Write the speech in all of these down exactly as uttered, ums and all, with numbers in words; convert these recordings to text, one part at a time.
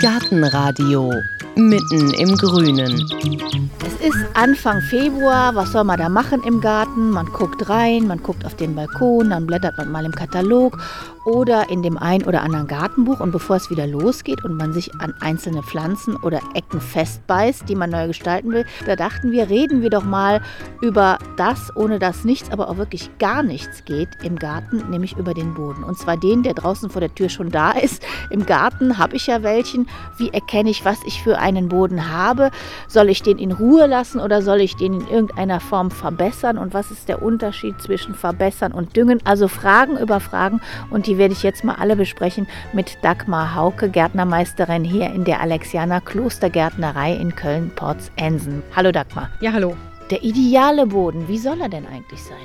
Gartenradio mitten im Grünen. Es ist Anfang Februar, was soll man da machen im Garten? Man guckt rein, man guckt auf den Balkon, dann blättert man mal im Katalog oder in dem ein oder anderen Gartenbuch. Und bevor es wieder losgeht und man sich an einzelne Pflanzen oder Ecken festbeißt, die man neu gestalten will, da dachten wir, reden wir doch mal über das, ohne dass nichts, aber auch wirklich gar nichts geht im Garten, nämlich über den Boden. Und zwar den, der draußen vor der Tür schon da ist. Im Garten habe ich ja welchen. Wie erkenne ich, was ich für einen Boden habe? Soll ich den in Ruhe lassen oder soll ich den in irgendeiner Form verbessern? Und was ist der Unterschied zwischen verbessern und düngen? Also Fragen über Fragen, und die werde ich jetzt mal alle besprechen mit Dagmar Hauke, Gärtnermeisterin hier in der Alexianer Klostergärtnerei in Köln-Porz-Ensen. Hallo Dagmar. Ja, hallo. Der ideale Boden, wie soll er denn eigentlich sein?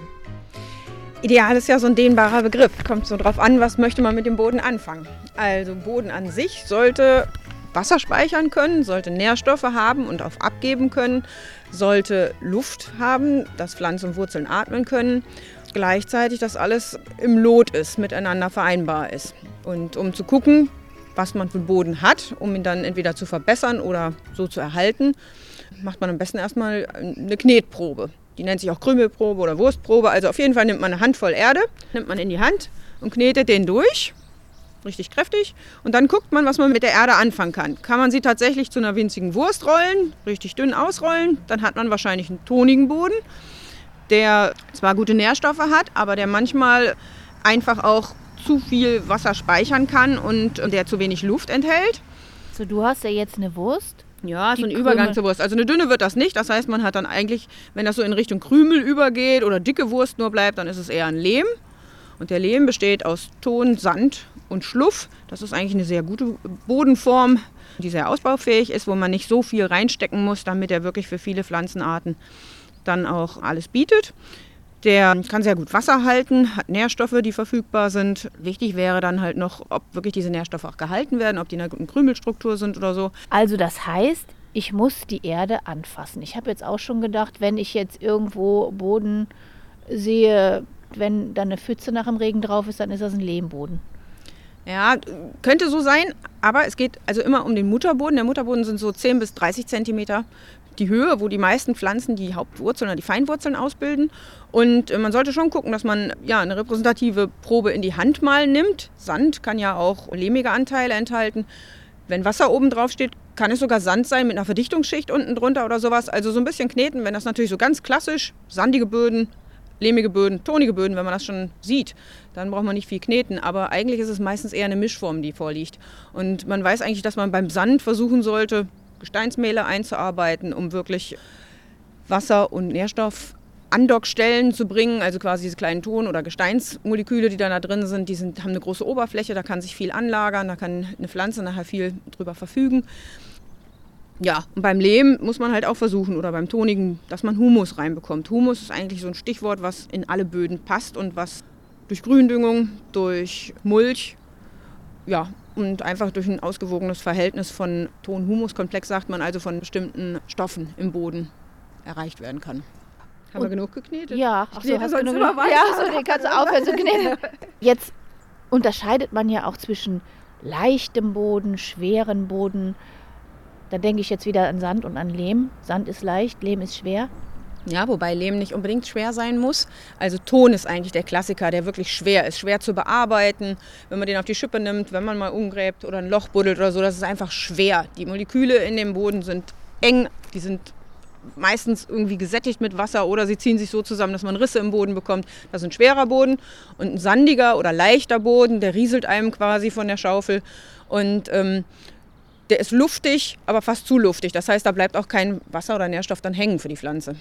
Ideal ist ja so ein dehnbarer Begriff. Kommt so drauf an, was möchte man mit dem Boden anfangen. Also Boden an sich sollte Wasser speichern können, sollte Nährstoffe haben und auch abgeben können, sollte Luft haben, dass Pflanzen und Wurzeln atmen können. Gleichzeitig, dass alles im Lot ist, miteinander vereinbar ist. Und um zu gucken, was man für einen Boden hat, um ihn dann entweder zu verbessern oder so zu erhalten, macht man am besten erstmal eine Knetprobe. Die nennt sich auch Krümelprobe oder Wurstprobe. Also auf jeden Fall nimmt man eine Handvoll Erde, nimmt man in die Hand und knetet den durch, richtig kräftig. Und dann guckt man, was man mit der Erde anfangen kann. Kann man sie tatsächlich zu einer winzigen Wurst rollen, richtig dünn ausrollen, dann hat man wahrscheinlich einen tonigen Boden, der zwar gute Nährstoffe hat, aber der manchmal einfach auch zu viel Wasser speichern kann und der zu wenig Luft enthält. So, du hast ja jetzt eine Wurst. Ja, so ein Krümel. Übergang zur Wurst. Also eine dünne wird das nicht. Das heißt, man hat dann eigentlich, wenn das so in Richtung Krümel übergeht oder dicke Wurst nur bleibt, dann ist es eher ein Lehm. Und der Lehm besteht aus Ton, Sand und Schluff. Das ist eigentlich eine sehr gute Bodenform, die sehr ausbaufähig ist, wo man nicht so viel reinstecken muss, damit er wirklich für viele Pflanzenarten dann auch alles bietet. Der kann sehr gut Wasser halten, hat Nährstoffe, die verfügbar sind. Wichtig wäre dann halt noch, ob wirklich diese Nährstoffe auch gehalten werden, ob die in einer guten Krümelstruktur sind oder so. Also das heißt, ich muss die Erde anfassen. Ich habe jetzt auch schon gedacht, wenn ich jetzt irgendwo Boden sehe, wenn da eine Pfütze nach dem Regen drauf ist, dann ist das ein Lehmboden. Ja, könnte so sein, aber es geht also immer um den Mutterboden. Der Mutterboden sind so zehn bis dreißig Zentimeter die Höhe, wo die meisten Pflanzen die Hauptwurzeln oder die Feinwurzeln ausbilden. Und man sollte schon gucken, dass man ja eine repräsentative Probe in die Hand mal nimmt. Sand kann ja auch lehmige Anteile enthalten. Wenn Wasser oben drauf steht, kann es sogar Sand sein mit einer Verdichtungsschicht unten drunter oder sowas. Also so ein bisschen kneten, wenn das natürlich so ganz klassisch, sandige Böden, lehmige Böden, tonige Böden, wenn man das schon sieht, dann braucht man nicht viel kneten. Aber eigentlich ist es meistens eher eine Mischform, die vorliegt. Und man weiß eigentlich, dass man beim Sand versuchen sollte, Gesteinsmehle einzuarbeiten, um wirklich Wasser- und Nährstoffandockstellen zu bringen. Also quasi diese kleinen Ton- oder Gesteinsmoleküle, die da drin sind, die sind, haben eine große Oberfläche, da kann sich viel anlagern, da kann eine Pflanze nachher viel drüber verfügen. Ja, und beim Lehm muss man halt auch versuchen, oder beim Tonigen, dass man Humus reinbekommt. Humus ist eigentlich so ein Stichwort, was in alle Böden passt und was durch Gründüngung, durch Mulch, ja, und einfach durch ein ausgewogenes Verhältnis von Ton-Humus-Komplex, sagt man, also von bestimmten Stoffen im Boden erreicht werden kann. Haben wir genug geknetet? Ja, ach so, hast du genug geknetet? Ja, so, den kannst du aufhören zu kneten. Jetzt unterscheidet man ja auch zwischen leichtem Boden, schweren Boden. Da denke ich jetzt wieder an Sand und an Lehm. Sand ist leicht, Lehm ist schwer. Ja, wobei Lehm nicht unbedingt schwer sein muss. Also Ton ist eigentlich der Klassiker, der wirklich schwer ist. Schwer zu bearbeiten, wenn man den auf die Schippe nimmt, wenn man mal umgräbt oder ein Loch buddelt oder so. Das ist einfach schwer. Die Moleküle in dem Boden sind eng, die sind meistens irgendwie gesättigt mit Wasser oder sie ziehen sich so zusammen, dass man Risse im Boden bekommt. Das ist ein schwerer Boden. Und ein sandiger oder leichter Boden, der rieselt einem quasi von der Schaufel. Und ähm, der ist luftig, aber fast zu luftig. Das heißt, da bleibt auch kein Wasser oder Nährstoff dann hängen für die Pflanze.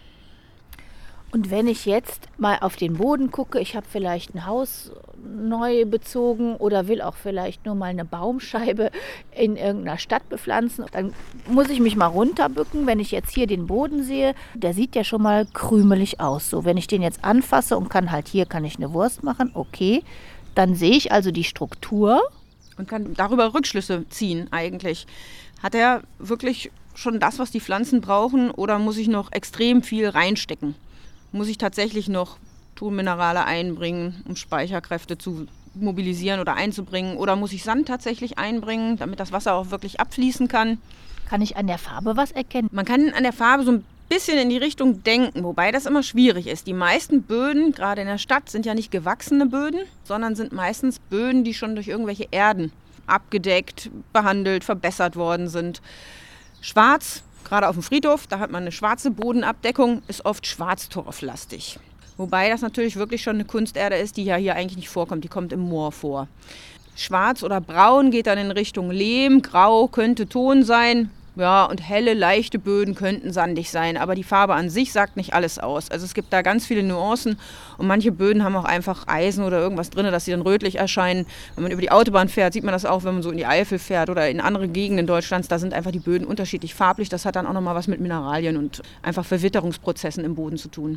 Und wenn ich jetzt mal auf den Boden gucke, ich habe vielleicht ein Haus neu bezogen oder will auch vielleicht nur mal eine Baumscheibe in irgendeiner Stadt bepflanzen, dann muss ich mich mal runterbücken. Wenn ich jetzt hier den Boden sehe, der sieht ja schon mal krümelig aus. So, wenn ich den jetzt anfasse und kann halt hier kann ich eine Wurst machen, okay, dann sehe ich also die Struktur. Und kann darüber Rückschlüsse ziehen eigentlich. Hat er wirklich schon das, was die Pflanzen brauchen, oder muss ich noch extrem viel reinstecken? Muss ich tatsächlich noch Tonminerale einbringen, um Speicherkräfte zu mobilisieren oder einzubringen? Oder muss ich Sand tatsächlich einbringen, damit das Wasser auch wirklich abfließen kann? Kann ich an der Farbe was erkennen? Man kann an der Farbe so ein bisschen in die Richtung denken, wobei das immer schwierig ist. Die meisten Böden, gerade in der Stadt, sind ja nicht gewachsene Böden, sondern sind meistens Böden, die schon durch irgendwelche Erden abgedeckt, behandelt, verbessert worden sind. Schwarz, gerade auf dem Friedhof, da hat man eine schwarze Bodenabdeckung, ist oft schwarztorflastig. Wobei das natürlich wirklich schon eine Kunsterde ist, die ja hier eigentlich nicht vorkommt, die kommt im Moor vor. Schwarz oder braun geht dann in Richtung Lehm, grau könnte Ton sein. Ja, und helle, leichte Böden könnten sandig sein, aber die Farbe an sich sagt nicht alles aus. Also es gibt da ganz viele Nuancen und manche Böden haben auch einfach Eisen oder irgendwas drin, dass sie dann rötlich erscheinen. Wenn man über die Autobahn fährt, sieht man das auch, wenn man so in die Eifel fährt oder in andere Gegenden Deutschlands, da sind einfach die Böden unterschiedlich farblich. Das hat dann auch nochmal was mit Mineralien und einfach Verwitterungsprozessen im Boden zu tun.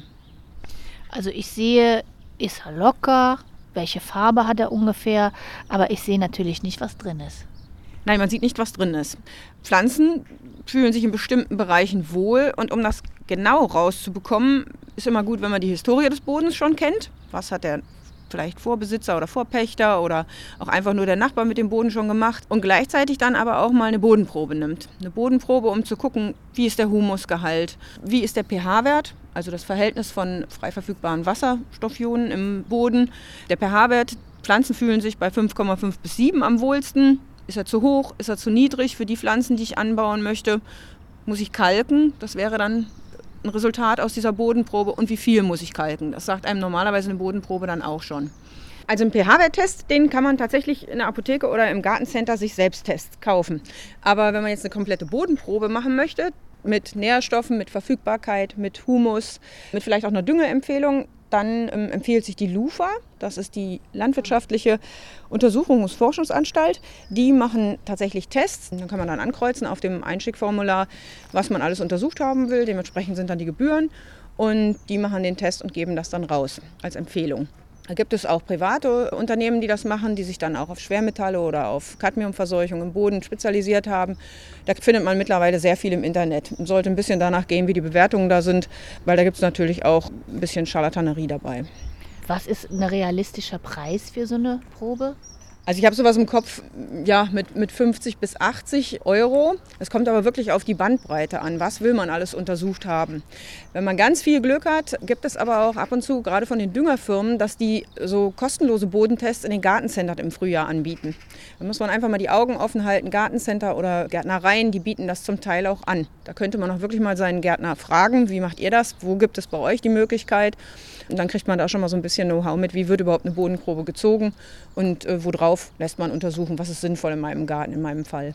Also ich sehe, ist er locker, welche Farbe hat er ungefähr, aber ich sehe natürlich nicht, was drin ist. Nein, man sieht nicht, was drin ist. Pflanzen fühlen sich in bestimmten Bereichen wohl und um das genau rauszubekommen, ist immer gut, wenn man die Historie des Bodens schon kennt. Was hat der vielleicht Vorbesitzer oder Vorpächter oder auch einfach nur der Nachbar mit dem Boden schon gemacht und gleichzeitig dann aber auch mal eine Bodenprobe nimmt. Eine Bodenprobe, um zu gucken, wie ist der Humusgehalt, wie ist der pH-Wert, also das Verhältnis von frei verfügbaren Wasserstoffionen im Boden. Der pH-Wert, Pflanzen fühlen sich bei fünf Komma fünf bis sieben am wohlsten. Ist er zu hoch? Ist er zu niedrig für die Pflanzen, die ich anbauen möchte? Muss ich kalken? Das wäre dann ein Resultat aus dieser Bodenprobe. Und wie viel muss ich kalken? Das sagt einem normalerweise eine Bodenprobe dann auch schon. Also einen pH-Werttest, den kann man tatsächlich in der Apotheke oder im Gartencenter sich selbst test kaufen. Aber wenn man jetzt eine komplette Bodenprobe machen möchte, mit Nährstoffen, mit Verfügbarkeit, mit Humus, mit vielleicht auch einer Düngeempfehlung, dann ähm, empfiehlt sich die LUFA, das ist die Landwirtschaftliche Untersuchungs- und Forschungsanstalt. Die machen tatsächlich Tests. Dann kann man dann ankreuzen auf dem Einschickformular, was man alles untersucht haben will. Dementsprechend sind dann die Gebühren und die machen den Test und geben das dann raus als Empfehlung. Da gibt es auch private Unternehmen, die das machen, die sich dann auch auf Schwermetalle oder auf Cadmiumverseuchung im Boden spezialisiert haben. Da findet man mittlerweile sehr viel im Internet. Man sollte ein bisschen danach gehen, wie die Bewertungen da sind, weil da gibt es natürlich auch ein bisschen Scharlatanerie dabei. Was ist ein realistischer Preis für so eine Probe? Also ich habe sowas im Kopf, ja, mit, mit fünfzig bis achtzig Euro. Es kommt aber wirklich auf die Bandbreite an. Was will man alles untersucht haben? Wenn man ganz viel Glück hat, gibt es aber auch ab und zu, gerade von den Düngerfirmen, dass die so kostenlose Bodentests in den Gartencentern im Frühjahr anbieten. Da muss man einfach mal die Augen offen halten. Gartencenter oder Gärtnereien, die bieten das zum Teil auch an. Da könnte man auch wirklich mal seinen Gärtner fragen, wie macht ihr das? Wo gibt es bei euch die Möglichkeit? Und dann kriegt man da schon mal so ein bisschen Know-how mit, wie wird überhaupt eine Bodenprobe gezogen und äh, worauf lässt man untersuchen, was ist sinnvoll in meinem Garten, in meinem Fall.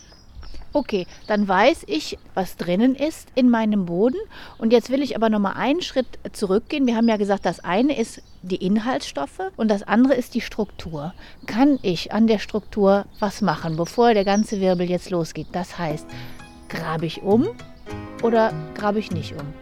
Okay, dann weiß ich, was drinnen ist in meinem Boden. Und jetzt will ich aber noch mal einen Schritt zurückgehen. Wir haben ja gesagt, das eine ist die Inhaltsstoffe und das andere ist die Struktur. Kann ich an der Struktur was machen, bevor der ganze Wirbel jetzt losgeht? Das heißt, grabe ich um oder grabe ich nicht um?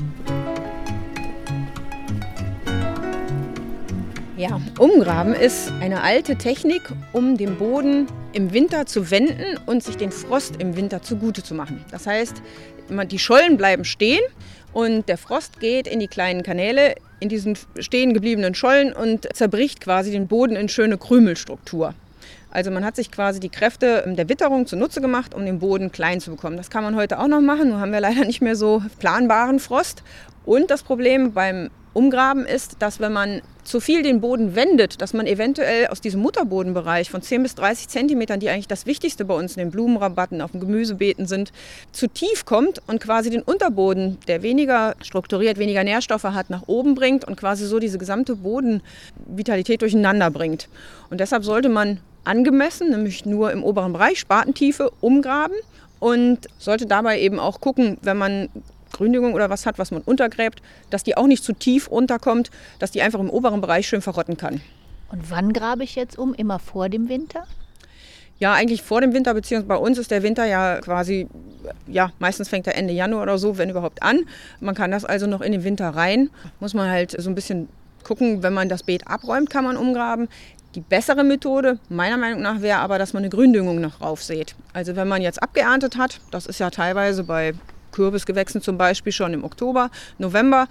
Ja, Umgraben ist eine alte Technik, um den Boden im Winter zu wenden und sich den Frost im Winter zugute zu machen. Das heißt, die Schollen bleiben stehen und der Frost geht in die kleinen Kanäle, in diesen stehen gebliebenen Schollen und zerbricht quasi den Boden in schöne Krümelstruktur. Also man hat sich quasi die Kräfte der Witterung zunutze gemacht, um den Boden klein zu bekommen. Das kann man heute auch noch machen, nur haben wir leider nicht mehr so planbaren Frost. Und das Problem beim Umgraben ist, dass wenn man zu viel den Boden wendet, dass man eventuell aus diesem Mutterbodenbereich von zehn bis dreißig Zentimetern, die eigentlich das Wichtigste bei uns in den Blumenrabatten, auf den Gemüsebeeten sind, zu tief kommt und quasi den Unterboden, der weniger strukturiert, weniger Nährstoffe hat, nach oben bringt und quasi so diese gesamte Bodenvitalität durcheinander bringt. Und deshalb sollte man angemessen, nämlich nur im oberen Bereich, Spatentiefe, umgraben und sollte dabei eben auch gucken, wenn man Gründüngung oder was hat, was man untergräbt, dass die auch nicht zu tief runterkommt, dass die einfach im oberen Bereich schön verrotten kann. Und wann grabe ich jetzt um? Immer vor dem Winter? Ja, eigentlich vor dem Winter, beziehungsweise bei uns ist der Winter ja quasi, ja, meistens fängt er Ende Januar oder so, wenn überhaupt an. Man kann das also noch in den Winter rein. Muss man halt so ein bisschen gucken, wenn man das Beet abräumt, kann man umgraben. Die bessere Methode, meiner Meinung nach, wäre aber, dass man eine Gründüngung noch raufsät. Also wenn man jetzt abgeerntet hat, das ist ja teilweise bei Kürbisgewächsen zum Beispiel schon im Oktober, November,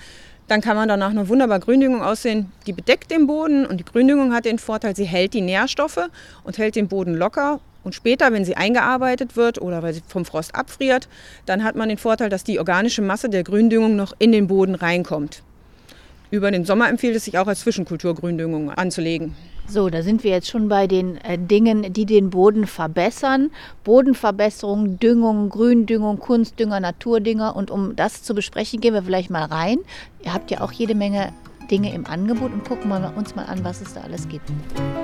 Dann kann man danach eine wunderbar Gründüngung aussehen. Die bedeckt den Boden und die Gründüngung hat den Vorteil, sie hält die Nährstoffe und hält den Boden locker. Und später, wenn sie eingearbeitet wird oder weil sie vom Frost abfriert, dann hat man den Vorteil, dass die organische Masse der Gründüngung noch in den Boden reinkommt. Über den Sommer empfiehlt es sich auch als Zwischenkulturgründüngung anzulegen. So, da sind wir jetzt schon bei den äh, Dingen, die den Boden verbessern. Bodenverbesserung, Düngung, Gründüngung, Kunstdünger, Naturdünger. Und um das zu besprechen, gehen wir vielleicht mal rein. Ihr habt ja auch jede Menge Dinge im Angebot und gucken wir uns mal an, was es da alles gibt.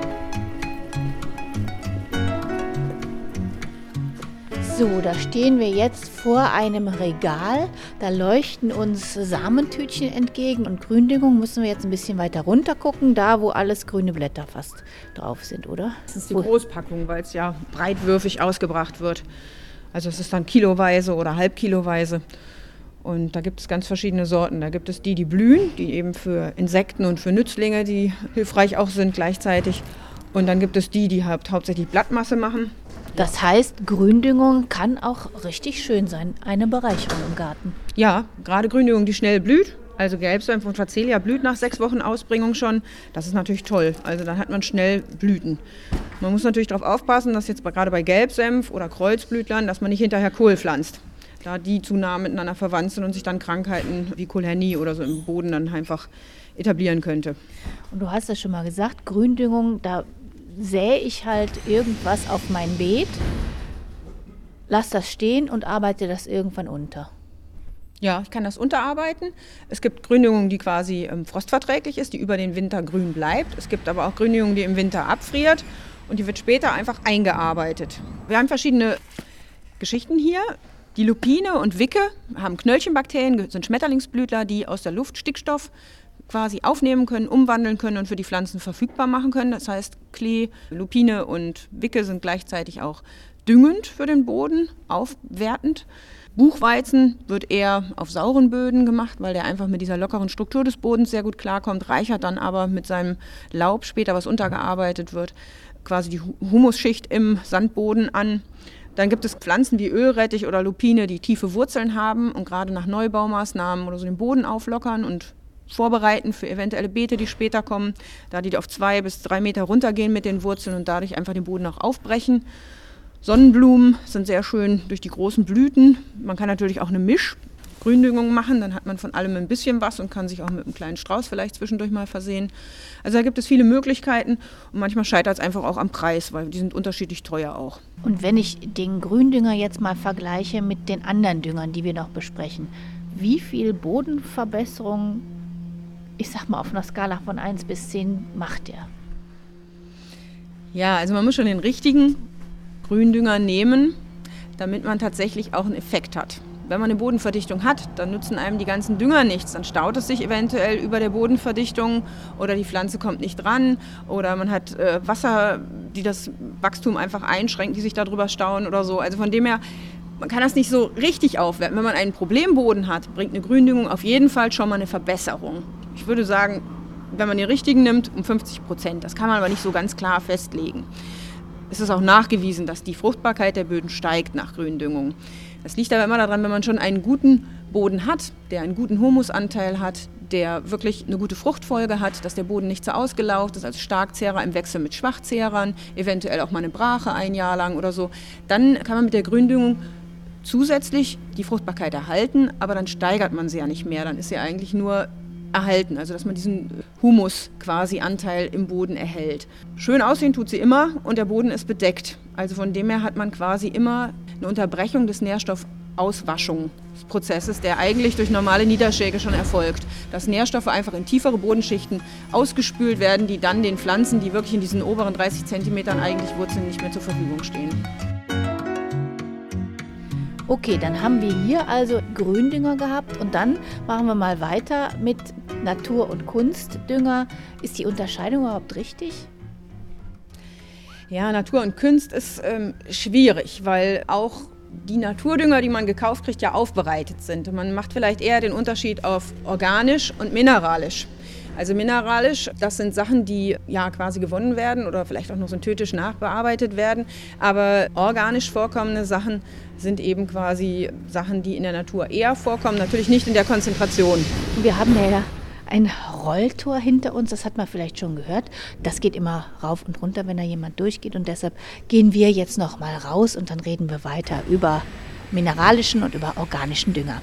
So, da stehen wir jetzt vor einem Regal. Da leuchten uns Samentütchen entgegen und Gründüngung müssen wir jetzt ein bisschen weiter runter gucken, da wo alles grüne Blätter fast drauf sind, oder? Das ist die Großpackung, weil es ja breitwürfig ausgebracht wird. Also es ist dann kiloweise oder halbkiloweise. Und da gibt es ganz verschiedene Sorten. Da gibt es die, die blühen, die eben für Insekten und für Nützlinge, die hilfreich auch sind gleichzeitig. Und dann gibt es die, die haupt, hauptsächlich Blattmasse machen. Das heißt, Gründüngung kann auch richtig schön sein, eine Bereicherung im Garten. Ja, gerade Gründüngung, die schnell blüht. Also Gelbsenf und Facelia blüht nach sechs Wochen Ausbringung schon. Das ist natürlich toll. Also dann hat man schnell Blüten. Man muss natürlich darauf aufpassen, dass jetzt gerade bei Gelbsenf oder Kreuzblütlern, dass man nicht hinterher Kohl pflanzt. Da die zu nah miteinander verwandt sind und sich dann Krankheiten wie Kohlhernie oder so im Boden dann einfach etablieren könnte. Und du hast ja schon mal gesagt, Gründüngung, da sähe ich halt irgendwas auf mein Beet, lass das stehen und arbeite das irgendwann unter. Ja, ich kann das unterarbeiten. Es gibt Gründüngung, die quasi ähm, frostverträglich ist, die über den Winter grün bleibt. Es gibt aber auch Gründüngung, die im Winter abfriert und die wird später einfach eingearbeitet. Wir haben verschiedene Geschichten hier. Die Lupine und Wicke haben Knöllchenbakterien, sind Schmetterlingsblütler, die aus der Luft Stickstoff quasi aufnehmen können, umwandeln können und für die Pflanzen verfügbar machen können. Das heißt, Klee, Lupine und Wicke sind gleichzeitig auch düngend für den Boden, aufwertend. Buchweizen wird eher auf sauren Böden gemacht, weil der einfach mit dieser lockeren Struktur des Bodens sehr gut klarkommt, reichert dann aber mit seinem Laub später, was untergearbeitet wird, quasi die Humusschicht im Sandboden an. Dann gibt es Pflanzen wie Ölrettich oder Lupine, die tiefe Wurzeln haben und gerade nach Neubaumaßnahmen oder so den Boden auflockern und vorbereiten für eventuelle Beete, die später kommen, da die auf zwei bis drei Meter runtergehen mit den Wurzeln und dadurch einfach den Boden auch aufbrechen. Sonnenblumen sind sehr schön durch die großen Blüten. Man kann natürlich auch eine Mischgründüngung machen, dann hat man von allem ein bisschen was und kann sich auch mit einem kleinen Strauß vielleicht zwischendurch mal versehen. Also da gibt es viele Möglichkeiten und manchmal scheitert es einfach auch am Preis, weil die sind unterschiedlich teuer auch. Und wenn ich den Gründünger jetzt mal vergleiche mit den anderen Düngern, die wir noch besprechen, wie viel Bodenverbesserung, ich sag mal auf einer Skala von eins bis zehn, macht der? Ja, also man muss schon den richtigen Gründünger nehmen, damit man tatsächlich auch einen Effekt hat. Wenn man eine Bodenverdichtung hat, dann nützen einem die ganzen Dünger nichts. Dann staut es sich eventuell über der Bodenverdichtung oder die Pflanze kommt nicht ran oder man hat äh, Wasser, die das Wachstum einfach einschränken, die sich darüber stauen oder so. Also von dem her, man kann das nicht so richtig aufwerten. Wenn man einen Problemboden hat, bringt eine Gründüngung auf jeden Fall schon mal eine Verbesserung. Ich würde sagen, wenn man den richtigen nimmt, um fünfzig Prozent. Das kann man aber nicht so ganz klar festlegen. Es ist auch nachgewiesen, dass die Fruchtbarkeit der Böden steigt nach Gründüngung. Das liegt aber immer daran, wenn man schon einen guten Boden hat, der einen guten Humusanteil hat, der wirklich eine gute Fruchtfolge hat, dass der Boden nicht so ausgelaugt ist, als Starkzehrer im Wechsel mit Schwachzehrern, eventuell auch mal eine Brache ein Jahr lang oder so. Dann kann man mit der Gründüngung zusätzlich die Fruchtbarkeit erhalten, aber dann steigert man sie ja nicht mehr. Dann ist sie eigentlich nur erhalten, also dass man diesen Humus quasi Anteil im Boden erhält. Schön aussehen tut sie immer und der Boden ist bedeckt. Also von dem her hat man quasi immer eine Unterbrechung des Nährstoffauswaschungsprozesses, der eigentlich durch normale Niederschläge schon erfolgt. Dass Nährstoffe einfach in tiefere Bodenschichten ausgespült werden, die dann den Pflanzen, die wirklich in diesen oberen dreißig Zentimetern eigentlich Wurzeln, nicht mehr zur Verfügung stehen. Okay, dann haben wir hier also Gründünger gehabt und dann machen wir mal weiter mit Natur- und Kunstdünger. Ist die Unterscheidung überhaupt richtig? Ja, Natur und Kunst ist ähm, schwierig, weil auch die Naturdünger, die man gekauft kriegt, ja aufbereitet sind. Man macht vielleicht eher den Unterschied auf organisch und mineralisch. Also mineralisch, das sind Sachen, die ja quasi gewonnen werden oder vielleicht auch noch synthetisch nachbearbeitet werden. Aber organisch vorkommende Sachen sind eben quasi Sachen, die in der Natur eher vorkommen, natürlich nicht in der Konzentration. Wir haben ja ein Rolltor hinter uns, das hat man vielleicht schon gehört. Das geht immer rauf und runter, wenn da jemand durchgeht. Und deshalb gehen wir jetzt noch mal raus und dann reden wir weiter über mineralischen und über organischen Dünger.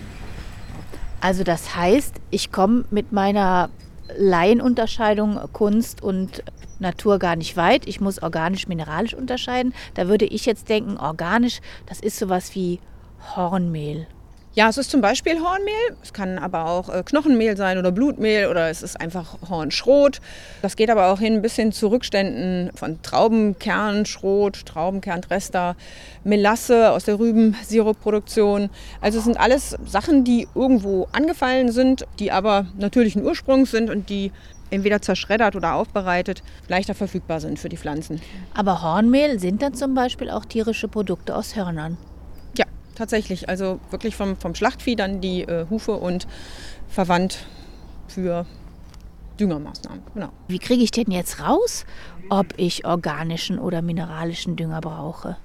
Also das heißt, ich komme mit meiner Laienunterscheidung Kunst und Natur gar nicht weit. Ich muss organisch-mineralisch unterscheiden. Da würde ich jetzt denken, organisch, das ist sowas wie Hornmehl. Ja, es ist zum Beispiel Hornmehl, es kann aber auch äh, Knochenmehl sein oder Blutmehl oder es ist einfach Hornschrot. Das geht aber auch hin bis hin zu Rückständen von Traubenkernschrot, Traubenkerndrester, Melasse aus der Rübensirupproduktion. Also es sind alles Sachen, die irgendwo angefallen sind, die aber natürlichen Ursprungs sind und die entweder zerschreddert oder aufbereitet leichter verfügbar sind für die Pflanzen. Aber Hornmehl sind dann zum Beispiel auch tierische Produkte aus Hörnern. Tatsächlich, also wirklich vom, vom Schlachtvieh dann die äh, Hufe und verwandt für Düngermaßnahmen. Genau. Wie kriege ich denn jetzt raus, ob ich organischen oder mineralischen Dünger brauche?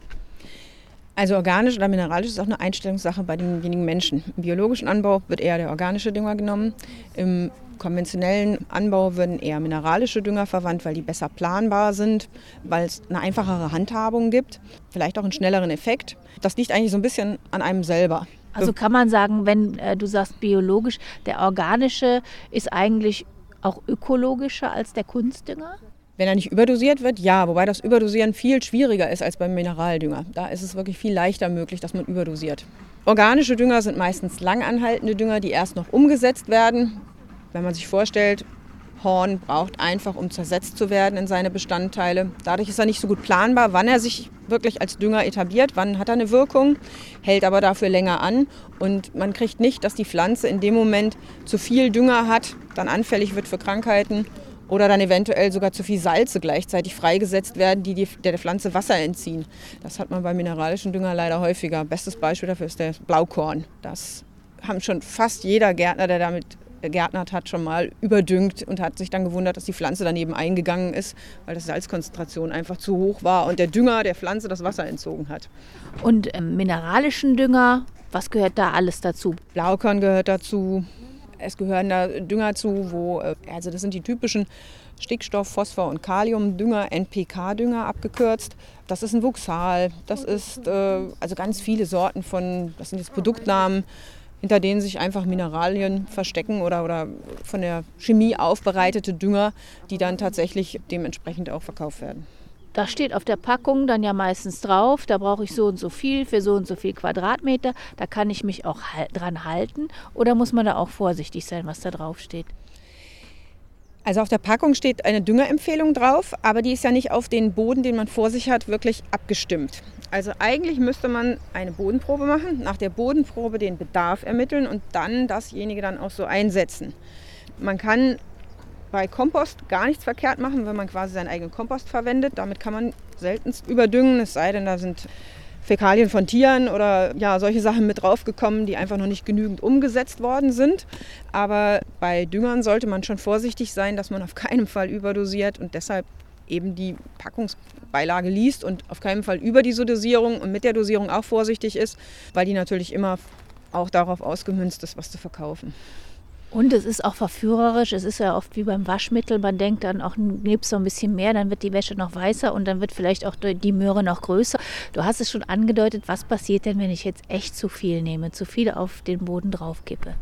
Also organisch oder mineralisch ist auch eine Einstellungssache bei denjenigen Menschen. Im biologischen Anbau wird eher der organische Dünger genommen. Im konventionellen Anbau werden eher mineralische Dünger verwandt, weil die besser planbar sind, weil es eine einfachere Handhabung gibt, vielleicht auch einen schnelleren Effekt. Das liegt eigentlich so ein bisschen an einem selber. Also kann man sagen, wenn äh, du sagst biologisch, der organische ist eigentlich auch ökologischer als der Kunstdünger? Wenn er nicht überdosiert wird, ja, wobei das Überdosieren viel schwieriger ist als beim Mineraldünger. Da ist es wirklich viel leichter möglich, dass man überdosiert. Organische Dünger sind meistens langanhaltende Dünger, die erst noch umgesetzt werden. Wenn man sich vorstellt, Horn braucht einfach, um zersetzt zu werden in seine Bestandteile. Dadurch ist er nicht so gut planbar, wann er sich wirklich als Dünger etabliert, wann hat er eine Wirkung, hält aber dafür länger an. Und man kriegt nicht, dass die Pflanze in dem Moment zu viel Dünger hat, dann anfällig wird für Krankheiten oder dann eventuell sogar zu viel Salze gleichzeitig freigesetzt werden, die, die der Pflanze Wasser entziehen. Das hat man bei mineralischen Dünger leider häufiger. Bestes Beispiel dafür ist der Blaukorn. Das haben schon fast jeder Gärtner, der damit gegärtnert hat, schon mal überdüngt und hat sich dann gewundert, dass die Pflanze daneben eingegangen ist, weil die Salzkonzentration einfach zu hoch war und der Dünger der Pflanze das Wasser entzogen hat. Und ähm, mineralischen Dünger, was gehört da alles dazu? Blaukorn gehört dazu. Es gehören da Dünger zu, wo, also das sind die typischen Stickstoff, Phosphor und Kaliumdünger, N P K-Dünger abgekürzt. Das ist ein Vuxal, das ist äh, also ganz viele Sorten von, das sind jetzt Produktnamen, hinter denen sich einfach Mineralien verstecken oder, oder von der Chemie aufbereitete Dünger, die dann tatsächlich dementsprechend auch verkauft werden. Da steht auf der Packung dann ja meistens drauf, da brauche ich so und so viel für so und so viel Quadratmeter. Da kann ich mich auch dran halten oder muss man da auch vorsichtig sein, was da drauf steht? Also auf der Packung steht eine Düngerempfehlung drauf, aber die ist ja nicht auf den Boden, den man vor sich hat, wirklich abgestimmt. Also eigentlich müsste man eine Bodenprobe machen, nach der Bodenprobe den Bedarf ermitteln und dann dasjenige dann auch so einsetzen. Man kann bei Kompost gar nichts verkehrt machen, wenn man quasi seinen eigenen Kompost verwendet. Damit kann man seltenst überdüngen, es sei denn, da sind Fäkalien von Tieren oder ja, solche Sachen mit draufgekommen, die einfach noch nicht genügend umgesetzt worden sind. Aber bei Düngern sollte man schon vorsichtig sein, dass man auf keinen Fall überdosiert und deshalb eben die Packungsbeilage liest und auf keinen Fall über diese Dosierung und mit der Dosierung auch vorsichtig ist, weil die natürlich immer auch darauf ausgemünzt ist, was zu verkaufen. Und es ist auch verführerisch, es ist ja oft wie beim Waschmittel, man denkt dann auch, nimmst so ein bisschen mehr, dann wird die Wäsche noch weißer und dann wird vielleicht auch die Möhre noch größer. Du hast es schon angedeutet, was passiert denn, wenn ich jetzt echt zu viel nehme, zu viel auf den Boden draufkippe?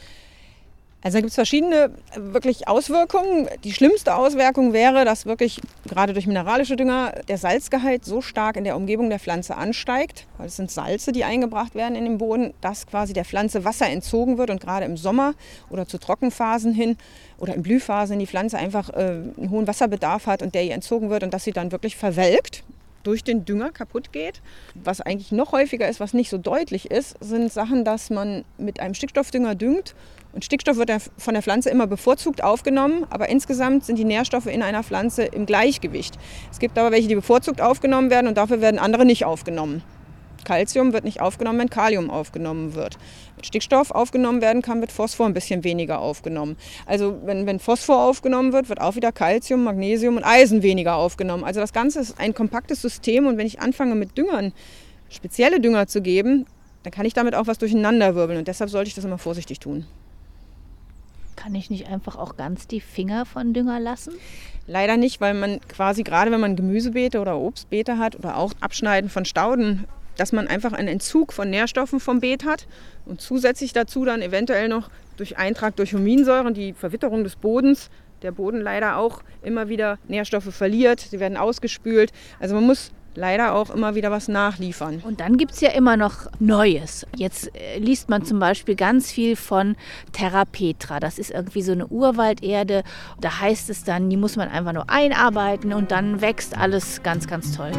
Also da gibt es verschiedene wirklich Auswirkungen. Die schlimmste Auswirkung wäre, dass wirklich gerade durch mineralische Dünger der Salzgehalt so stark in der Umgebung der Pflanze ansteigt, weil es sind Salze, die eingebracht werden in den Boden, dass quasi der Pflanze Wasser entzogen wird und gerade im Sommer oder zu Trockenphasen hin oder in Blühphasen die Pflanze einfach äh, einen hohen Wasserbedarf hat und der ihr entzogen wird und dass sie dann wirklich verwelkt, durch den Dünger kaputt geht. Was eigentlich noch häufiger ist, was nicht so deutlich ist, sind Sachen, dass man mit einem Stickstoffdünger düngt. Und Stickstoff wird von der Pflanze immer bevorzugt aufgenommen, aber insgesamt sind die Nährstoffe in einer Pflanze im Gleichgewicht. Es gibt aber welche, die bevorzugt aufgenommen werden und dafür werden andere nicht aufgenommen. Calcium wird nicht aufgenommen, wenn Kalium aufgenommen wird. Wenn Stickstoff aufgenommen werden kann, wird Phosphor ein bisschen weniger aufgenommen. Also wenn, wenn Phosphor aufgenommen wird, wird auch wieder Calcium, Magnesium und Eisen weniger aufgenommen. Also das Ganze ist ein kompaktes System und wenn ich anfange mit Düngern, spezielle Dünger zu geben, dann kann ich damit auch was durcheinanderwirbeln und deshalb sollte ich das immer vorsichtig tun. Kann ich nicht einfach auch ganz die Finger von Dünger lassen? Leider nicht, weil man quasi, gerade wenn man Gemüsebeete oder Obstbeete hat oder auch Abschneiden von Stauden, dass man einfach einen Entzug von Nährstoffen vom Beet hat und zusätzlich dazu dann eventuell noch durch Eintrag durch Huminsäuren, die Verwitterung des Bodens, der Boden leider auch immer wieder Nährstoffe verliert, sie werden ausgespült. Also man muss leider auch immer wieder was nachliefern. Und dann gibt es ja immer noch Neues. Jetzt äh, liest man zum Beispiel ganz viel von Terra Petra. Das ist irgendwie so eine Urwalderde. Da heißt es dann, die muss man einfach nur einarbeiten und dann wächst alles ganz, ganz toll.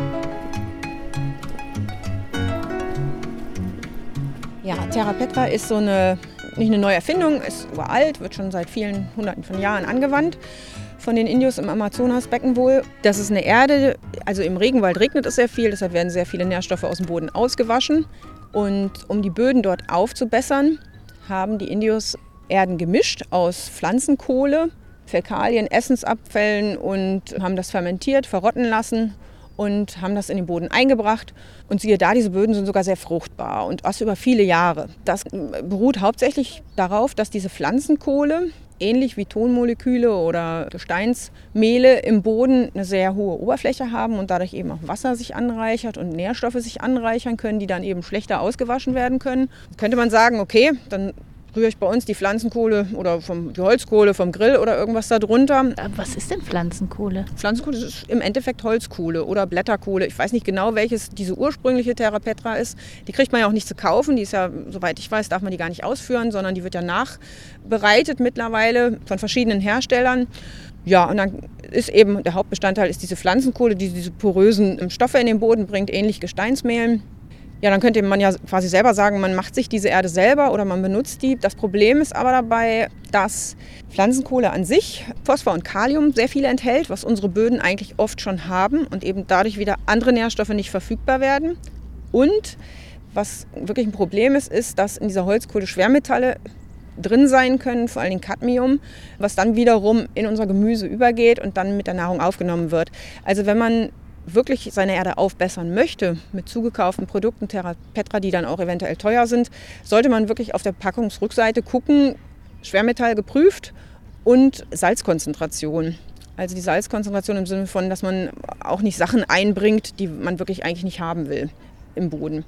Ja, Terra Petra ist so eine, nicht eine neue Erfindung, ist uralt, wird schon seit vielen Hunderten von Jahren angewandt. Von den Indios im Amazonasbecken wohl. Das ist eine Erde, also im Regenwald regnet es sehr viel, deshalb werden sehr viele Nährstoffe aus dem Boden ausgewaschen. Und um die Böden dort aufzubessern, haben die Indios Erden gemischt aus Pflanzenkohle, Fäkalien, Essensabfällen und haben das fermentiert, verrotten lassen und haben das in den Boden eingebracht. Und siehe da, diese Böden sind sogar sehr fruchtbar und das über viele Jahre. Das beruht hauptsächlich darauf, dass diese Pflanzenkohle ähnlich wie Tonmoleküle oder Gesteinsmehle im Boden eine sehr hohe Oberfläche haben und dadurch eben auch Wasser sich anreichert und Nährstoffe sich anreichern können, die dann eben schlechter ausgewaschen werden können. Könnte man sagen, okay, dann rühre ich bei uns die Pflanzenkohle oder vom, die Holzkohle vom Grill oder irgendwas da drunter. Was ist denn Pflanzenkohle? Pflanzenkohle ist im Endeffekt Holzkohle oder Blätterkohle. Ich weiß nicht genau, welches diese ursprüngliche Terra Petra ist. Die kriegt man ja auch nicht zu kaufen. Die ist ja, soweit ich weiß, darf man die gar nicht ausführen, sondern die wird ja nachbereitet mittlerweile von verschiedenen Herstellern. Ja, und dann ist eben der Hauptbestandteil ist diese Pflanzenkohle, die diese porösen Stoffe in den Boden bringt, ähnlich Gesteinsmehlen. Ja, dann könnte man ja quasi selber sagen, man macht sich diese Erde selber oder man benutzt die. Das Problem ist aber dabei, dass Pflanzenkohle an sich Phosphor und Kalium sehr viel enthält, was unsere Böden eigentlich oft schon haben und eben dadurch wieder andere Nährstoffe nicht verfügbar werden. Und was wirklich ein Problem ist, ist, dass in dieser Holzkohle Schwermetalle drin sein können, vor allem Cadmium, was dann wiederum in unser Gemüse übergeht und dann mit der Nahrung aufgenommen wird. Also wenn man wirklich seine Erde aufbessern möchte, mit zugekauften Produkten Terra Petra, die dann auch eventuell teuer sind, sollte man wirklich auf der Packungsrückseite gucken, Schwermetall geprüft und Salzkonzentration. Also die Salzkonzentration im Sinne von, dass man auch nicht Sachen einbringt, die man wirklich eigentlich nicht haben will im Boden.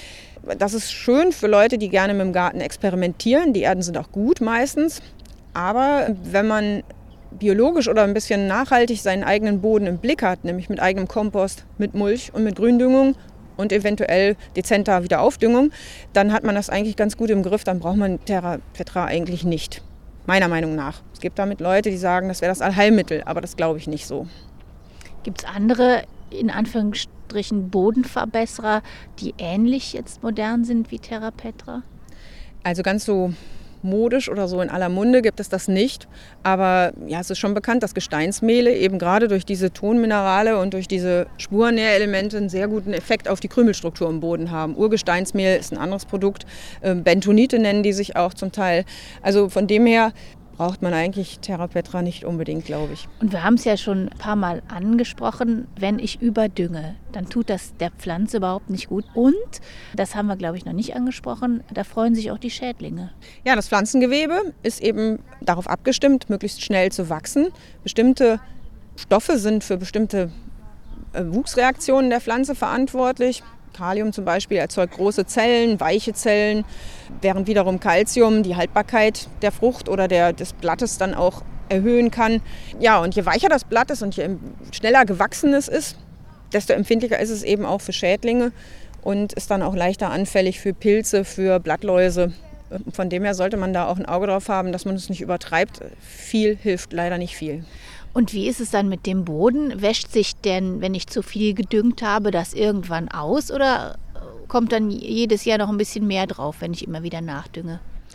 Das ist schön für Leute, die gerne mit dem Garten experimentieren. Die Erden sind auch gut meistens. Aber wenn man biologisch oder ein bisschen nachhaltig seinen eigenen Boden im Blick hat, nämlich mit eigenem Kompost, mit Mulch und mit Gründüngung und eventuell dezenter Wiederaufdüngung, dann hat man das eigentlich ganz gut im Griff. Dann braucht man Terra Petra eigentlich nicht, meiner Meinung nach. Es gibt damit Leute, die sagen, das wäre das Allheilmittel, aber das glaube ich nicht so. Gibt es andere, in Anführungsstrichen, Bodenverbesserer, die ähnlich jetzt modern sind wie Terra Petra? Also ganz so modisch oder so in aller Munde gibt es das nicht. Aber ja, es ist schon bekannt, dass Gesteinsmehle eben gerade durch diese Tonminerale und durch diese Spurnährelemente einen sehr guten Effekt auf die Krümelstruktur im Boden haben. Urgesteinsmehl ist ein anderes Produkt. Bentonite nennen die sich auch zum Teil. Also von dem her braucht man eigentlich Terra Petra nicht unbedingt, glaube ich. Und wir haben es ja schon ein paar Mal angesprochen, wenn ich überdünge, dann tut das der Pflanze überhaupt nicht gut. Und, das haben wir, glaube ich, noch nicht angesprochen, da freuen sich auch die Schädlinge. Ja, das Pflanzengewebe ist eben darauf abgestimmt, möglichst schnell zu wachsen. Bestimmte Stoffe sind für bestimmte Wuchsreaktionen der Pflanze verantwortlich. Kalium zum Beispiel erzeugt große Zellen, weiche Zellen, während wiederum Calcium die Haltbarkeit der Frucht oder der, des Blattes dann auch erhöhen kann. Ja, und je weicher das Blatt ist und je schneller gewachsen es ist, desto empfindlicher ist es eben auch für Schädlinge und ist dann auch leichter anfällig für Pilze, für Blattläuse. Von dem her sollte man da auch ein Auge drauf haben, dass man es nicht übertreibt. Viel hilft leider nicht viel. Und wie ist es dann mit dem Boden? Wäscht sich denn, wenn ich zu viel gedüngt habe, das irgendwann aus oder kommt dann jedes Jahr noch ein bisschen mehr drauf, wenn ich immer wieder nachdünge?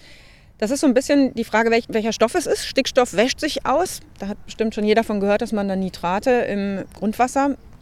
Das ist so ein bisschen die Frage, welch, welcher Stoff es ist. Stickstoff wäscht sich aus. Da hat bestimmt schon jeder von gehört, dass man dann Nitrate im Grundwasser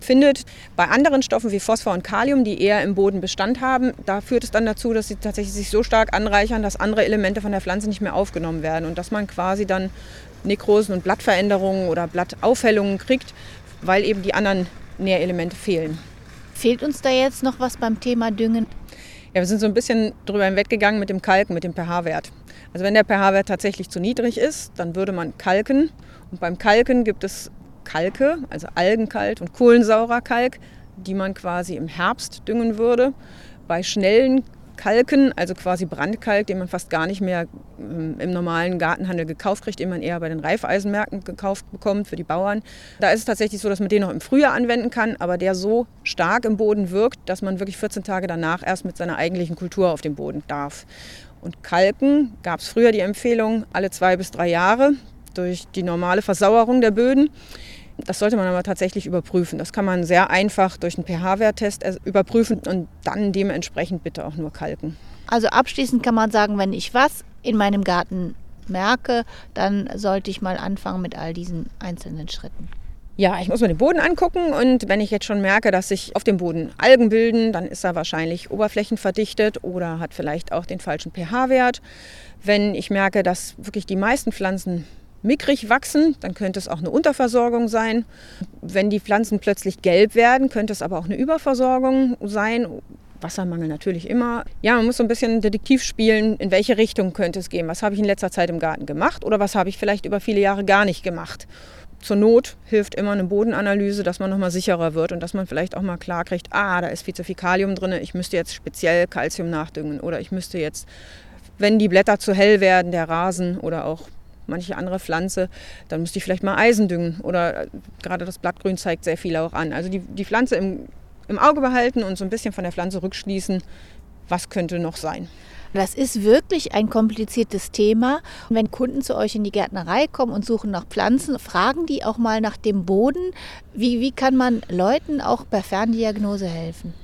findet. Bei anderen Stoffen wie Phosphor und Kalium, die eher im Boden Bestand haben, da führt es dann dazu, dass sie tatsächlich sich so stark anreichern, dass andere Elemente von der Pflanze nicht mehr aufgenommen werden und dass man quasi dann Nekrosen und Blattveränderungen oder Blattaufhellungen kriegt, weil eben die anderen Nährelemente fehlen. Fehlt uns da jetzt noch was beim Thema Düngen? Ja, wir sind so ein bisschen drüber hinweggegangen mit dem Kalken, mit dem pH-Wert. Also wenn der pH-Wert tatsächlich zu niedrig ist, dann würde man kalken. Und beim Kalken gibt es Kalke, also Algenkalk und kohlensaurer Kalk, die man quasi im Herbst düngen würde. Bei schnellen Kalken, also quasi Brandkalk, den man fast gar nicht mehr im normalen Gartenhandel gekauft kriegt, den man eher bei den Reifeisenmärkten gekauft bekommt für die Bauern. Da ist es tatsächlich so, dass man den noch im Frühjahr anwenden kann, aber der so stark im Boden wirkt, dass man wirklich vierzehn Tage danach erst mit seiner eigentlichen Kultur auf den Boden darf. Und Kalken gab es früher die Empfehlung alle zwei bis drei Jahre durch die normale Versauerung der Böden. Das sollte man aber tatsächlich überprüfen. Das kann man sehr einfach durch einen pH-Werttest überprüfen und dann dementsprechend bitte auch nur kalken. Also abschließend kann man sagen, wenn ich was in meinem Garten merke, dann sollte ich mal anfangen mit all diesen einzelnen Schritten. Ja, ich muss mir den Boden angucken und wenn ich jetzt schon merke, dass sich auf dem Boden Algen bilden, dann ist er wahrscheinlich oberflächenverdichtet oder hat vielleicht auch den falschen pH-Wert. Wenn ich merke, dass wirklich die meisten Pflanzen mickrig wachsen, dann könnte es auch eine Unterversorgung sein. Wenn die Pflanzen plötzlich gelb werden, könnte es aber auch eine Überversorgung sein. Wassermangel natürlich immer. Ja, man muss so ein bisschen Detektiv spielen, in welche Richtung könnte es gehen. Was habe ich in letzter Zeit im Garten gemacht oder was habe ich vielleicht über viele Jahre gar nicht gemacht. Zur Not hilft immer eine Bodenanalyse, dass man nochmal sicherer wird und dass man vielleicht auch mal klar kriegt, ah, da ist viel zu viel Kalium drin, ich müsste jetzt speziell Calcium nachdüngen oder ich müsste jetzt, wenn die Blätter zu hell werden, der Rasen oder auch manche andere Pflanze, dann müsste ich vielleicht mal Eisen düngen oder gerade das Blattgrün zeigt sehr viel auch an. Also die, die Pflanze im, im Auge behalten und so ein bisschen von der Pflanze rückschließen, was könnte noch sein. Das ist wirklich ein kompliziertes Thema. Und wenn Kunden zu euch in die Gärtnerei kommen und suchen nach Pflanzen, fragen die auch mal nach dem Boden. Wie, wie kann man Leuten auch bei Ferndiagnose helfen?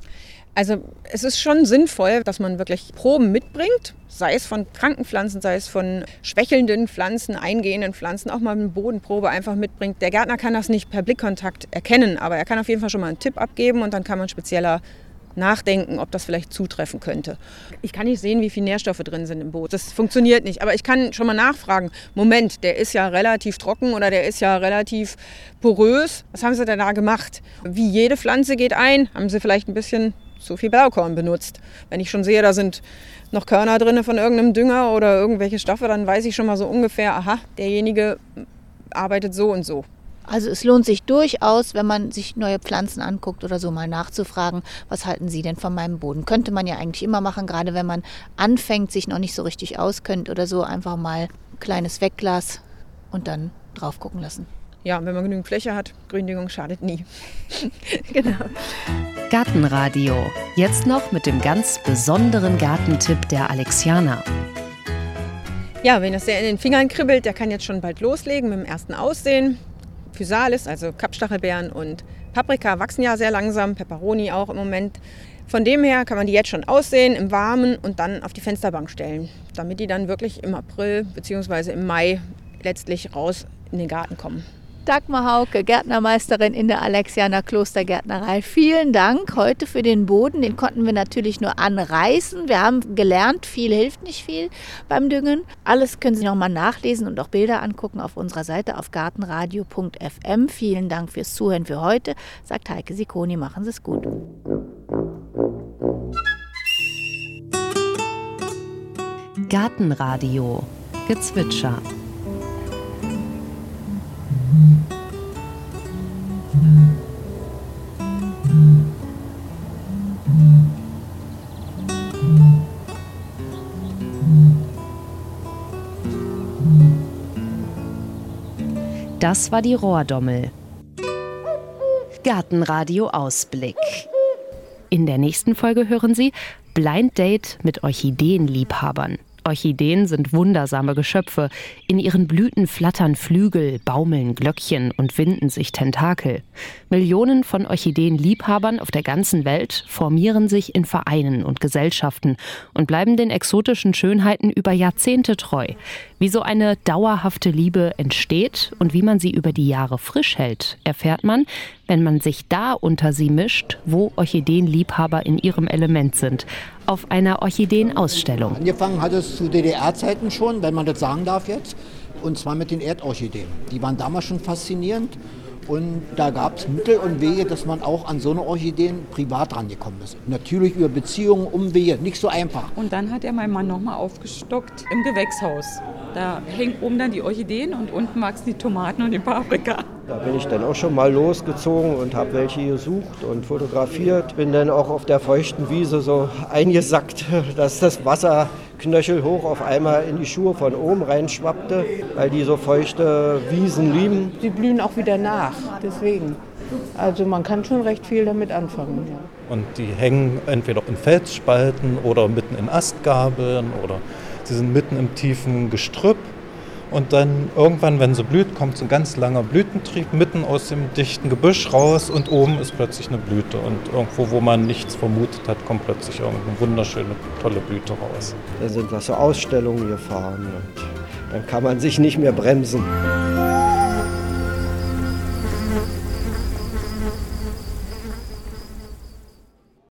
Also es ist schon sinnvoll, dass man wirklich Proben mitbringt, sei es von kranken Pflanzen, sei es von schwächelnden Pflanzen, eingehenden Pflanzen, auch mal eine Bodenprobe einfach mitbringt. Der Gärtner kann das nicht per Blickkontakt erkennen, aber er kann auf jeden Fall schon mal einen Tipp abgeben und dann kann man spezieller nachdenken, ob das vielleicht zutreffen könnte. Ich kann nicht sehen, wie viele Nährstoffe drin sind im Boden. Das funktioniert nicht, aber ich kann schon mal nachfragen. Moment, der ist ja relativ trocken oder der ist ja relativ porös. Was haben Sie denn da gemacht? Wie jede Pflanze geht ein, haben Sie vielleicht ein bisschen zu viel Blaukorn benutzt. Wenn ich schon sehe, da sind noch Körner drin von irgendeinem Dünger oder irgendwelche Stoffe, dann weiß ich schon mal so ungefähr, aha, derjenige arbeitet so und so. Also es lohnt sich durchaus, wenn man sich neue Pflanzen anguckt oder so, mal nachzufragen, was halten Sie denn von meinem Boden? Könnte man ja eigentlich immer machen, gerade wenn man anfängt, sich noch nicht so richtig auskennt oder so, einfach mal ein kleines Wegglas und dann drauf gucken lassen. Ja, wenn man genügend Fläche hat, Gründüngung schadet nie. Genau. Gartenradio. Jetzt noch mit dem ganz besonderen Gartentipp der Alexianer. Ja, wenn das sehr in den Fingern kribbelt, der kann jetzt schon bald loslegen mit dem ersten Aussehen. Physalis, also Kappstachelbeeren und Paprika wachsen ja sehr langsam, Peperoni auch im Moment. Von dem her kann man die jetzt schon aussehen im Warmen und dann auf die Fensterbank stellen, damit die dann wirklich im April bzw. im Mai letztlich raus in den Garten kommen. Dagmar Hauke, Gärtnermeisterin in der Alexianer Klostergärtnerei. Vielen Dank heute für den Boden. Den konnten wir natürlich nur anreißen. Wir haben gelernt, viel hilft nicht viel beim Düngen. Alles können Sie nochmal nachlesen und auch Bilder angucken auf unserer Seite auf gartenradio punkt f m. Vielen Dank fürs Zuhören für heute, sagt Heike Sikoni. Machen Sie es gut. Gartenradio. Gezwitscher. Das war die Rohrdommel. Gartenradio Ausblick. In der nächsten Folge hören Sie Blind Date mit Orchideenliebhabern. Orchideen sind wundersame Geschöpfe. In ihren Blüten flattern Flügel, baumeln Glöckchen und winden sich Tentakel. Millionen von Orchideenliebhabern auf der ganzen Welt formieren sich in Vereinen und Gesellschaften und bleiben den exotischen Schönheiten über Jahrzehnte treu. Wie so eine dauerhafte Liebe entsteht und wie man sie über die Jahre frisch hält, erfährt man, wenn man sich da unter sie mischt, wo Orchideenliebhaber in ihrem Element sind. Auf einer Orchideenausstellung. Angefangen hat es zu D D R-Zeiten schon, wenn man das sagen darf jetzt. Und zwar mit den Erdorchideen. Die waren damals schon faszinierend. Und da gab es Mittel und Wege, dass man auch an so eine Orchideen privat rangekommen ist. Natürlich über Beziehungen, Umwege, nicht so einfach. Und dann hat er mein Mann nochmal aufgestockt im Gewächshaus. Da hängen oben dann die Orchideen und unten wachsen die Tomaten und die Paprika. Da bin ich dann auch schon mal losgezogen und habe welche gesucht und fotografiert. Bin dann auch auf der feuchten Wiese so eingesackt, dass das Wasser knöchelhoch auf einmal in die Schuhe von oben reinschwappte, weil die so feuchte Wiesen lieben. Sie blühen auch wieder nach, deswegen. Also man kann schon recht viel damit anfangen. Ja. Und die hängen entweder in Felsspalten oder mitten in Astgabeln oder sie sind mitten im tiefen Gestrüpp. Und dann irgendwann, wenn sie blüht, kommt so ein ganz langer Blütentrieb mitten aus dem dichten Gebüsch raus und oben ist plötzlich eine Blüte. Und irgendwo, wo man nichts vermutet hat, kommt plötzlich irgendeine wunderschöne, tolle Blüte raus. Da sind wir zur Ausstellung gefahren und dann kann man sich nicht mehr bremsen.